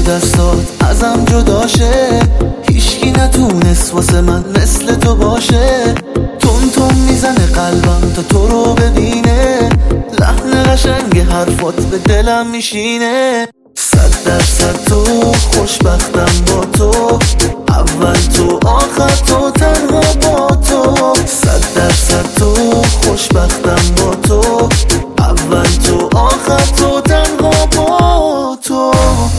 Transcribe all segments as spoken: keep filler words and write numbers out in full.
دستات ازم جداشه، هیچکی نتونست واسه من مثل تو باشه. تون تون میزنه قلبم تا تو رو ببینه، لحن قشنگ حرفات به دلم میشینه. صد درصد تو خوشبختم با تو، اول تو آخر تو تنها با تو. صد درصد تو خوشبختم با تو، اول تو آخر تو تنها با تو.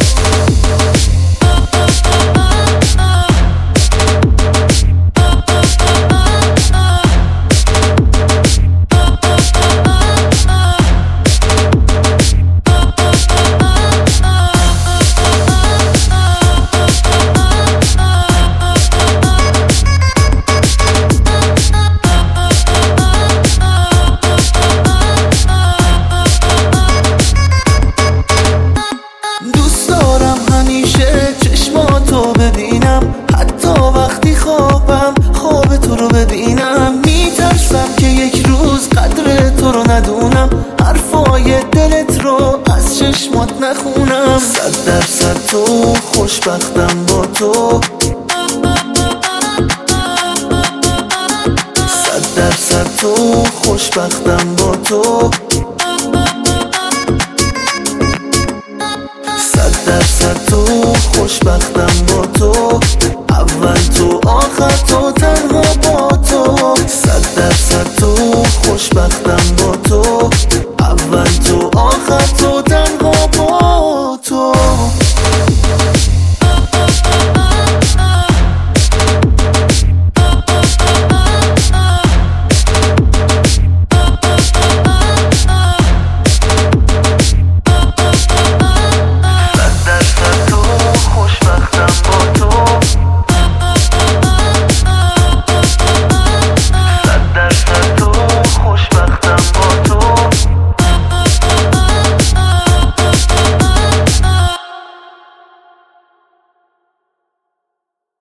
ببینم حتی وقتی خوابم خواب تو رو ببینم. میترسم که یک روز قدر تو رو ندونم، حرفای دلت رو از چشمات نخونم. صد درصد تو خوشبختم با تو، صد درصد تو خوشبختم با تو.